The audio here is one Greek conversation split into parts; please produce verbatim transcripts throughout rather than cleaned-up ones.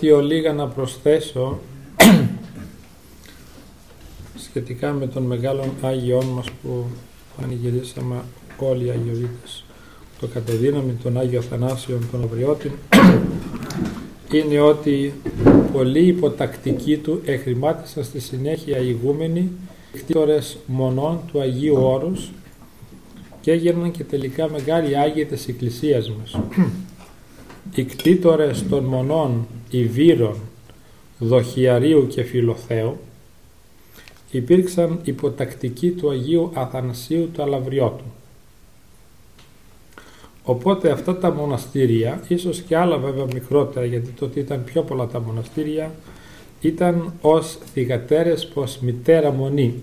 κάτι ολίγα να προσθέσω σχετικά με τον μεγάλον Άγιον μας που πανηγυρίσαμε όλοι οι Αγιορείτες, το κατεδύναμι τον Άγιο Αθανάσιον τον Αυριώτην, είναι ότι πολλοί υποτακτικοί του εχρημάτισαν στη συνέχεια ηγούμενοι κτήτορες μονών του Αγίου Όρους και έγιναν και τελικά μεγάλοι Άγιοι της Εκκλησίας μας. Οι κτήτορες των μονών Ιβύρων, Δοχιαρίου και Φιλοθέου υπήρξαν υποτακτικοί του Αγίου Αθανασίου του Αλαβριώτου. Οπότε αυτά τα μοναστήρια, ίσως και άλλα βέβαια μικρότερα, γιατί τότε ήταν πιο πολλά τα μοναστήρια, ήταν ως θυγατέρες προς μητέρα μονή.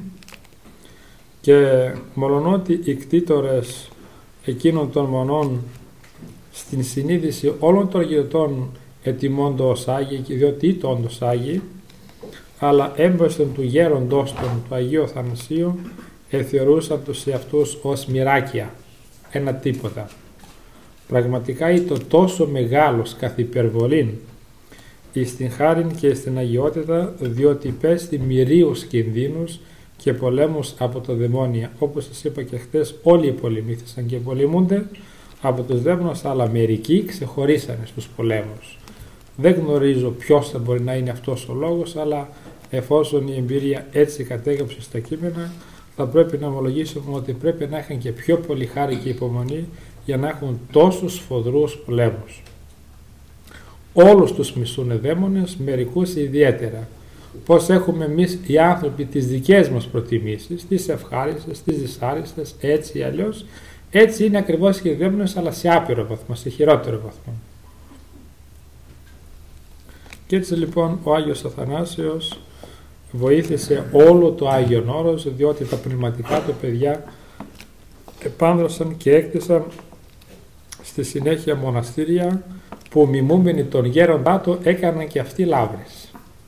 Και μολονότι οι κτήτορες εκείνων των μονών στην συνείδηση όλων των γυρετών ετοιμώντο ως Άγιοι, διότι ήταν όντως Άγιοι, αλλά έμπροσθεν του γέροντός των του Αγίου Αθανασίου εθεωρούσαν τους εαυτούς ως μοιράκια, ένα τίποτα. Πραγματικά ήταν τόσο μεγάλος καθ' υπερβολήν εις την χάριν και στην αγιότητα, διότι υπέστη μυρίους κινδύνους και πολέμους από τα δαιμόνια. Όπως σας είπα και χτες, όλοι πολεμήθησαν και πολεμούνται από τους δαίμονες, αλλά μερικοί ξεχωρίσανε στους πολέμους. Δεν γνωρίζω ποιος θα μπορεί να είναι αυτός ο λόγος, αλλά εφόσον η εμπειρία έτσι κατέγραψε στα κείμενα, θα πρέπει να ομολογήσουμε ότι πρέπει να είχαν και πιο πολύ χάρη και υπομονή για να έχουν τόσους σφοδρούς πολέμους. Όλους τους μισούνε δαίμονες, μερικούς ιδιαίτερα. Πώς έχουμε εμείς οι άνθρωποι τις δικές μας προτιμήσεις, τις ευχάριστες, τις δυσάριστες, έτσι ή αλλιώς, έτσι είναι ακριβώς και οι δαίμονες, αλλά σε άπειρο βαθμό, σε χειρότερο βαθμό. Και έτσι λοιπόν ο Άγιος Αθανάσιος βοήθησε όλο το Άγιον Όρος, διότι τα πνευματικά του παιδιά επάνδρωσαν και έκτισαν στη συνέχεια μοναστήρια που μιμούμενοι τον γέροντά του έκαναν και αυτοί λαύρες.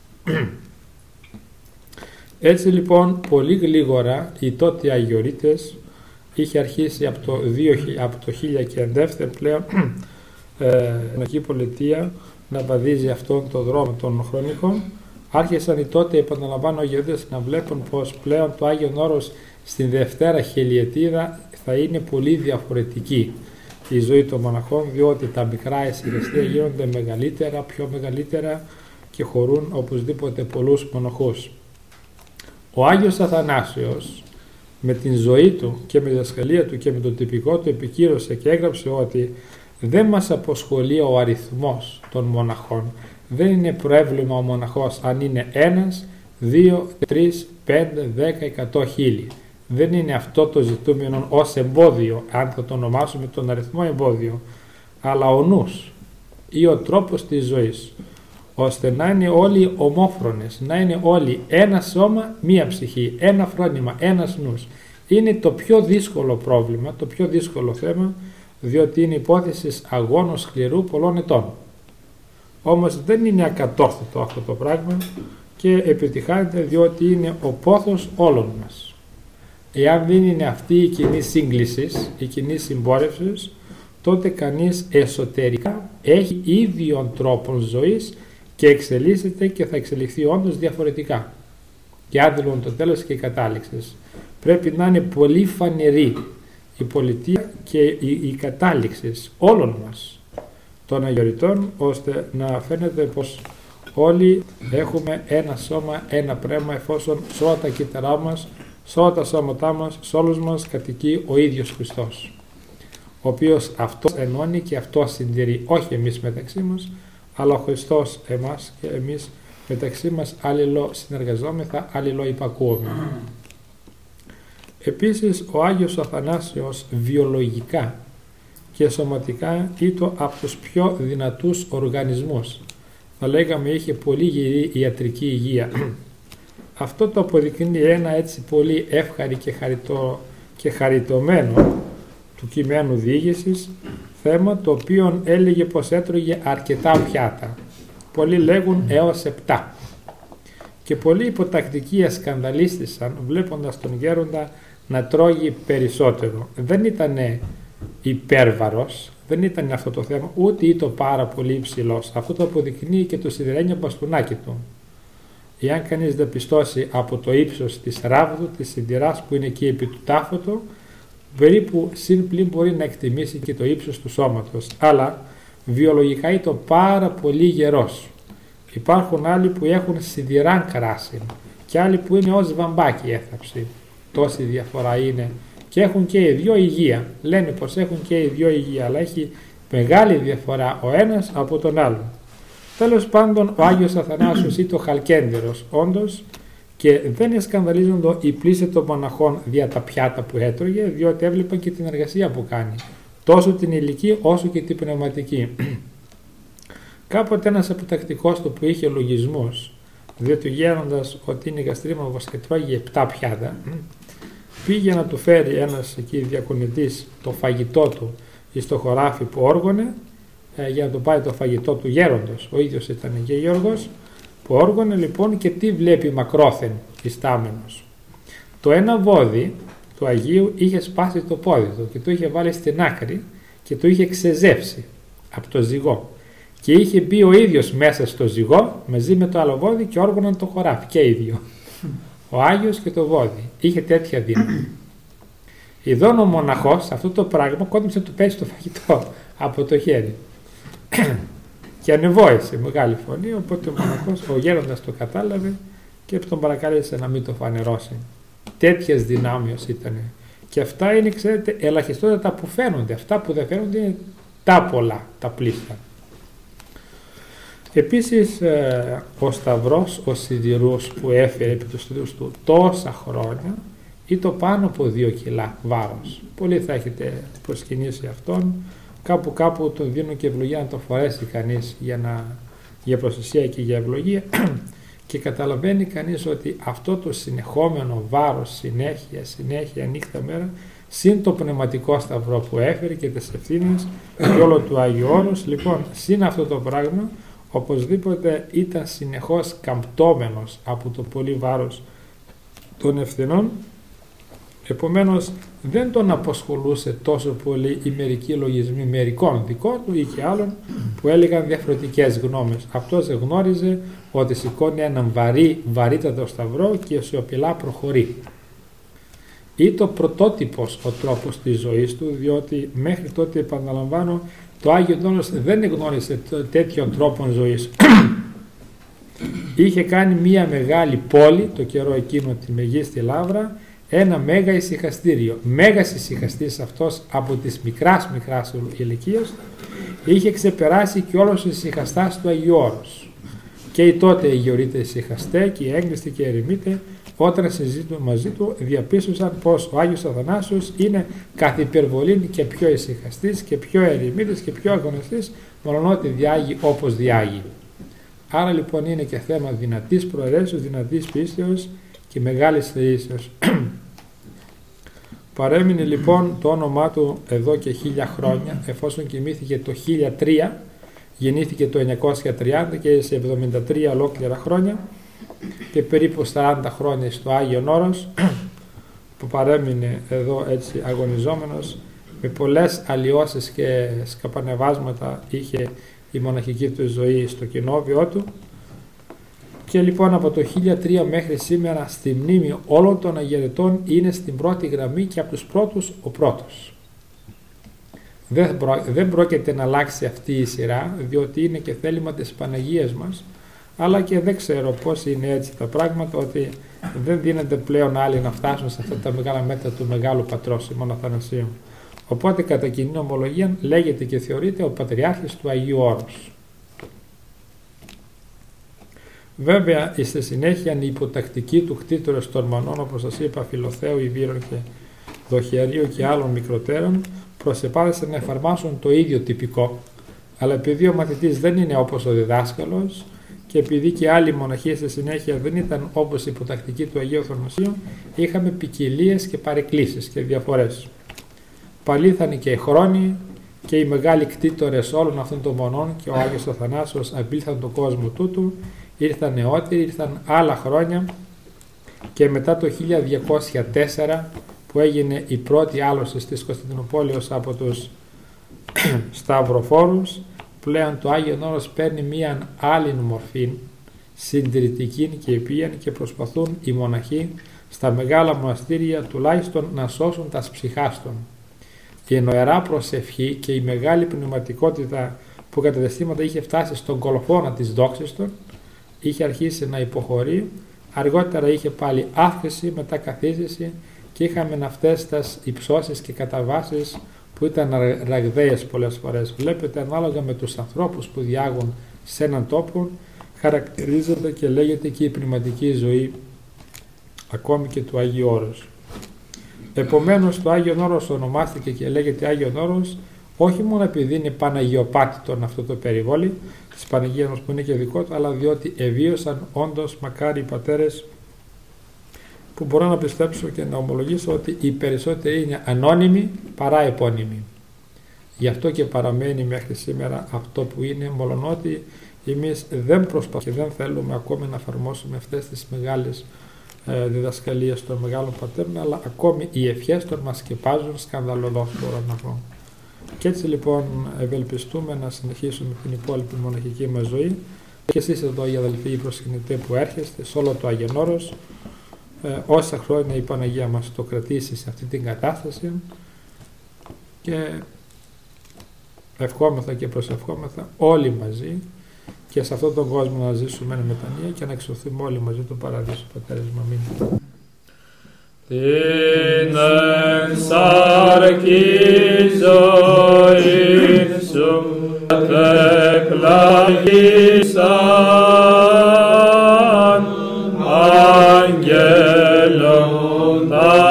Έτσι λοιπόν πολύ γλίγορα οι τότε Αγιορείτες είχε αρχίσει από το, δύο, από το χίλια και εντεύθεν πλέον ε, η πολιτεία να βαδίζει αυτόν τον δρόμο των χρονικών. Άρχισαν οι τότε, επαναλαμβάνω, Αγιορείτες να βλέπουν πως πλέον το Άγιον Όρος στην Δευτέρα χιλιετίδα θα είναι πολύ διαφορετική η ζωή των μοναχών, διότι τα μικρά εσυρεστία γίνονται μεγαλύτερα, πιο μεγαλύτερα και χωρούν οπωσδήποτε πολλούς μοναχούς. Ο Άγιος Αθανάσιος με την ζωή του και με τη διδασκαλία του και με το τυπικό του επικύρωσε και έγραψε ότι δεν μας αποσχολεί ο αριθμός των μοναχών. Δεν είναι πρόβλημα ο μοναχός αν είναι ένας, δύο, τρεις, πέντε, δέκα, εκατό χίλιοι. Δεν είναι αυτό το ζητούμενο ως εμπόδιο, αν θα το ονομάσουμε τον αριθμό εμπόδιο, αλλά ο νους ή ο τρόπος της ζωής, ώστε να είναι όλοι ομόφρονες, να είναι όλοι ένα σώμα, μία ψυχή, ένα φρόνημα, ένας νους. Είναι το πιο δύσκολο πρόβλημα, το πιο δύσκολο θέμα, διότι είναι υπόθεση αγώνος σκληρού πολλών ετών. Όμως δεν είναι ακατόρθωτο αυτό το πράγμα και επιτυχάνεται, διότι είναι ο πόθος όλων μας. Εάν δεν είναι αυτή η κοινή σύγκληση, η κοινή συμπόρευση, τότε κανείς εσωτερικά έχει ίδιον τρόπον ζωής και εξελίσσεται και θα εξελιχθεί όντως διαφορετικά. Και άδειλον το τέλος και η κατάληξη. Πρέπει να είναι πολύ φανερή η πολιτεία και η, η κατάληξη όλων μας των Αγιορειτών, ώστε να φαίνεται πως όλοι έχουμε ένα σώμα, ένα πνεύμα, εφόσον σε όλα τα κύτταρά μας, σε όλα τα σώματά μας, σε όλους μας κατοικεί ο ίδιος Χριστός, ο οποίος αυτός ενώνει και αυτός συντηρεί, όχι εμείς μεταξύ μας, αλλά ο Χριστός εμάς και εμείς μεταξύ μας αλληλο συνεργαζόμεθα, αλληλο υπακούουμε. Επίσης ο Άγιος Αθανάσιος βιολογικά και σωματικά ήταν από τους πιο δυνατούς οργανισμούς. Θα λέγαμε είχε πολύ γερή ιατρική υγεία. Αυτό το αποδεικνύει ένα έτσι πολύ εύχαρη και, χαριτω, και χαριτωμένο του κειμένου διήγησης θέμα, το οποίο έλεγε πως έτρωγε αρκετά πιάτα. Πολλοί λέγουν έως επτά. Και πολλοί υποτακτικοί ασκανδαλίστησαν βλέποντας τον γέροντα να τρώγει περισσότερο. Δεν ήταν υπέρβαρος, δεν ήταν αυτό το θέμα, ούτε ήταν πάρα πολύ υψηλός. Αυτό το αποδεικνύει και το σιδερένιο μπαστούνάκι του. Εάν κανείς δεν πιστώσει από το ύψος της ράβδου, της συντηράς που είναι εκεί επί του τάφωτο, περίπου συν πλην μπορεί να εκτιμήσει και το ύψος του σώματος. Αλλά βιολογικά ήταν πάρα πολύ γερός. Υπάρχουν άλλοι που έχουν σιδηράν κράση και άλλοι που είναι ως βαμβάκι έθαψη. Τόση διαφορά είναι. Και έχουν και οι δυο υγεία. Λένε πως έχουν και οι δυο υγεία, αλλά έχει μεγάλη διαφορά ο ένας από τον άλλον. Τέλος πάντων, ο Άγιος Αθανάσιος ήταν χαλκέντερος όντως και δεν εσκανδαλίζονται οι πλήστοι των μοναχών δια τα πιάτα που έτρωγε, διότι έβλεπαν και την εργασία που κάνει, τόσο την υλική όσο και την πνευματική. Κάποτε ένας αποτακτικός του που είχε λογισμούς, διότι γέροντας ότι είναι γαστρίμαυρος και τρώγει επτά πιάτα, πήγε να του φέρει ένας εκεί διακονητής το φαγητό του στο χωράφι που όργωνε, ε, για να του πάει το φαγητό του γέροντος. Ο ίδιος ήταν και Γιώργος που όργωνε λοιπόν, και τι βλέπει μακρόθεν ιστάμενος. Το ένα βόδι του Αγίου είχε σπάσει το πόδι του και το είχε βάλει στην άκρη και το είχε ξεζεύσει από το ζυγό. Και είχε μπει ο ίδιος μέσα στο ζυγό μαζί με το άλλο βόδι και όργωναν το χωράφι και οι δύο. Ο Άγιος και το βόδι. Είχε τέτοια δύναμη. Ειδών ο μοναχός αυτό το πράγμα κόντυψε να του πέσει το φαγητό από το χέρι. Και ανεβόησε μεγάλη φωνή, οπότε ο μοναχός, ο γέροντας το κατάλαβε και τον παρακάλεσε να μην το φανερώσει. Τέτοιες δυνάμειος ήταν. Και αυτά είναι, ξέρετε, ελαχιστότατα που φαίνονται. Αυτά που δεν φαίνονται είναι τα πολλά, τα πλήστα. Επίσης ε, ο Σταυρός, ο σιδηρούς που έφερε επί του στήθους του τόσα χρόνια, ήταν πάνω από δύο κιλά βάρος. Πολλοί θα έχετε προσκυνήσει αυτόν. Κάπου κάπου τον δίνουν και ευλογία να το φορέσει κανείς για, να, για προστασία και για ευλογία, και καταλαβαίνει κανείς ότι αυτό το συνεχόμενο βάρος, συνέχεια, συνέχεια, νύχτα μέρα, συν το πνευματικό σταυρό που έφερε και τις ευθύνες και όλο του Άγιου Όρους, λοιπόν, συν αυτό το πράγμα, οπωσδήποτε ήταν συνεχώς καμπτώμενος από το πολύ βάρος των ευθυνών. Επομένως δεν τον απασχολούσε τόσο πολύ οι μερικοί λογισμοί μερικών δικών του ή και άλλων που έλεγαν διαφορετικές γνώμες. Αυτός γνώριζε ότι σηκώνει έναν βαρύ, βαρύτατο σταυρό και σιωπηλά προχωρεί. Ήταν πρωτότυπος ο τρόπος της ζωής του, διότι μέχρι τότε, επαναλαμβάνω, το Άγιο Τόνος δεν γνώρισε τέτοιον τρόπο ζωής. Είχε κάνει μία μεγάλη πόλη, το καιρό εκείνο τη Μεγίστη Λαύρα, ένα μέγα ησυχαστήριο. Μέγας ησυχαστής αυτός από τις μικράς μικράς ηλικίας, είχε ξεπεράσει και όλος ο ησυχαστάς του Αγίου Όρους. Και οι τότε οι γεωρείτε ησυχαστέ και οι έγκλειστοι και οι ερημίτε, όταν συζητούν μαζί του, διαπίστωσαν πως ο Άγιος Αθανάσιος είναι καθ' υπερβολήν και πιο ησυχαστής και πιο ερημίτης και πιο αγωνιστής, μόλον ότι διάγει όπως διάγει. Άρα λοιπόν είναι και θέμα δυνατής προαιρέσεως, δυνατής πίστεως και μεγάλης θεήσεως. Παρέμεινε λοιπόν το όνομά του εδώ και χίλια χρόνια, εφόσον κοιμήθηκε το χίλια τρία, γεννήθηκε το εννιακόσια τριάντα και σε εβδομήντα τρία ολόκληρα χρόνια και περίπου σαράντα χρόνια στο Άγιον Όρος, που παρέμεινε εδώ έτσι αγωνιζόμενος, με πολλές αλλοιώσεις και σκαπανεβάσματα είχε η μοναχική του ζωή στο κοινόβιό του. Και λοιπόν από το χίλια τρία μέχρι σήμερα στη μνήμη όλων των αγιορετών είναι στην πρώτη γραμμή και από τους πρώτους ο πρώτος. Δεν, πρό, δεν πρόκειται να αλλάξει αυτή η σειρά, διότι είναι και θέλημα της Παναγίας μας, αλλά και δεν ξέρω πώς είναι έτσι τα πράγματα, ότι δεν δίνεται πλέον άλλοι να φτάσουν σε αυτά τα μεγάλα μέτρα του Μεγάλου Πατρός ημών Αθανασίου. Οπότε κατά κοινή ομολογία λέγεται και θεωρείται ο Πατριάρχης του Αγίου Όρους. Βέβαια, στη συνέχεια η υποτακτική του κτήτορες των Μανών, όπως σας είπα, Φιλοθέου, Ιβύρων και Δοχερίου και άλλων μικροτέρων, προσεπάθησαν να εφαρμάσουν το ίδιο τυπικό. Αλλά επειδή ο μαθητής δεν είναι όπως ο διδάσκαλος και επειδή και άλλοι μοναχοί στη συνέχεια δεν ήταν όπως η υποτακτική του Αγίου Αθανασίου, είχαμε ποικιλίες και παρεκκλήσεις και διαφορές. Παλήθανε και οι χρόνοι και οι μεγάλοι κτήτορες όλων αυτών των μονών και ο Άγιος Αθανάσιος απήλθαν τον κόσμο τούτου. Ήρθαν νεότεροι, ήρθαν άλλα χρόνια και μετά το χίλια διακόσια τέσσερα που που έγινε η πρώτη άλωση της Κωνσταντινούπολης από τους σταυροφόρους, πλέον το Άγιον Όρος παίρνει μία άλλη μορφή, συντηρητική και επίαν, και προσπαθούν οι μοναχοί στα μεγάλα μοναστήρια τουλάχιστον να σώσουν τα ψυχάστων. Η νοερά προσευχή και η μεγάλη πνευματικότητα που κατά διαστήματα είχε φτάσει στον κολοφόνα της δόξης των, είχε αρχίσει να υποχωρεί, αργότερα είχε πάλι αύξηση, μετά καθίζηση, και είχαμε αυτές τις υψώσεις και καταβάσεις που ήταν ραγδαίες πολλές φορές. Βλέπετε, ανάλογα με τους ανθρώπους που διάγουν σε έναν τόπο, χαρακτηρίζεται και λέγεται και η πνευματική ζωή ακόμη και του Αγίου Όρους. Επομένως, το Άγιον Όρος ονομάστηκε και λέγεται Άγιον Όρος όχι μόνο επειδή είναι παναγιοπάτητον αυτό το περιβόλι της Παναγίας μας που είναι και δικό του, αλλά διότι εβίωσαν όντως μακάρι οι πατέρες, που μπορώ να πιστέψω και να ομολογήσω ότι οι περισσότεροι είναι ανώνυμοι παρά επώνυμοι. Γι' αυτό και παραμένει μέχρι σήμερα αυτό που είναι, μολονότι εμείς δεν προσπαθούμε και δεν θέλουμε ακόμη να εφαρμόσουμε αυτές τις μεγάλες ε, διδασκαλίες των μεγάλων πατέρων, αλλά ακόμη οι ευχές των μας σκεπάζουν σκανδαλωδώς, μπορώ να πω. Και έτσι λοιπόν ευελπιστούμε να συνεχίσουμε την υπόλοιπη μοναχική μας ζωή, και εσείς εδώ οι αδελφοί οι προσκυνητές που έρχεστε σε όλο το Άγιον Όρος, ε, όσα χρόνια η Παναγία μας το κρατήσει σε αυτή την κατάσταση, και ευχόμεθα και προσευχόμεθα όλοι μαζί και σε αυτόν τον κόσμο να ζήσουμε με μετανία και να εξωθούμε όλοι μαζί του παραδείσου. Πατέρες μου, αμήν. Την εξαρκή ζωήν σου εκλάγησαν αγγέλων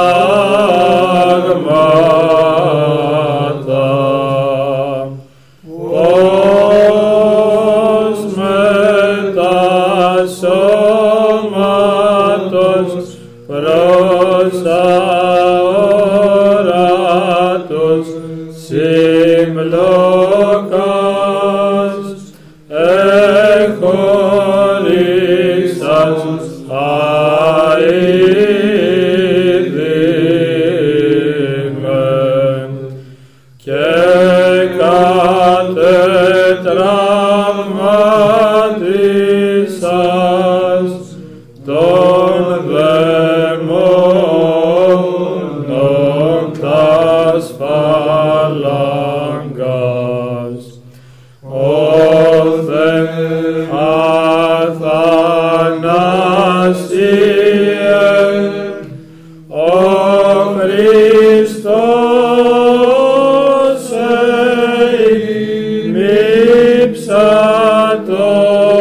τάγματα, ως με τα σώματος προς αόρατος συμπλοκάς εχωρίσας αηδήμεν και κατετραυματίσας των δαιμόνων τας φαλάγγας. Όθε αθανάσιε ο Χριστός ημίψατο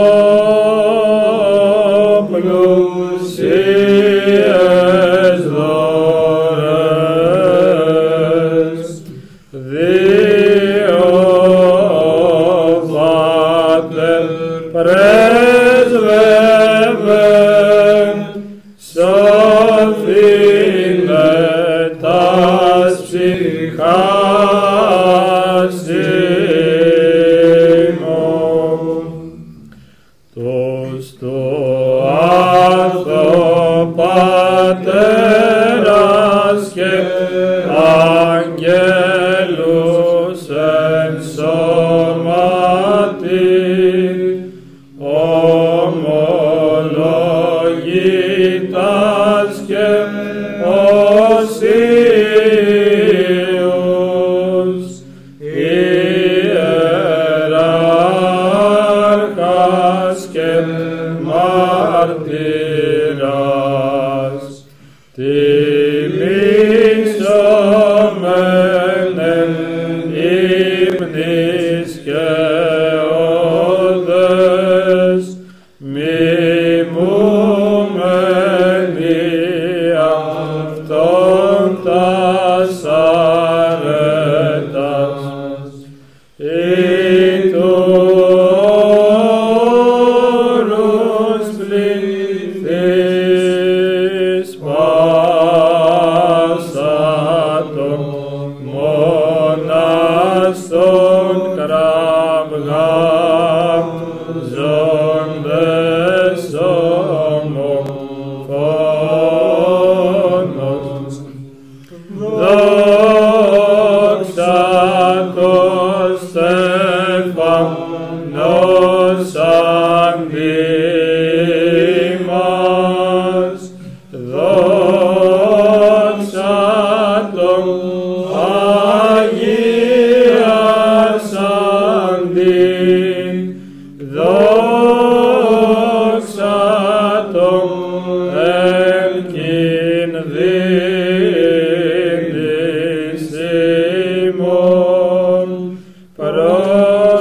πλουσίες δωρές, δύο Πάτερ πρέσβευεν σωθήνε τας ψυχάς ημών. Τους του άρθω Πατέρας και αγγέλους εν σώματι ομολογήτας και οσίους ιεράρχας και μάρτυρας, τιμήσομεν εν ύμνης και όδες, μιμούμενοι αυτόν τας αρέτας, ή του όρους πληθείς πάσατον μοναστών κραυγάζοντες ομοφόνος δώσαν δήμας, δόξα τον Αγίασαν την, δόξα τον εν κινδύνης ημών, προ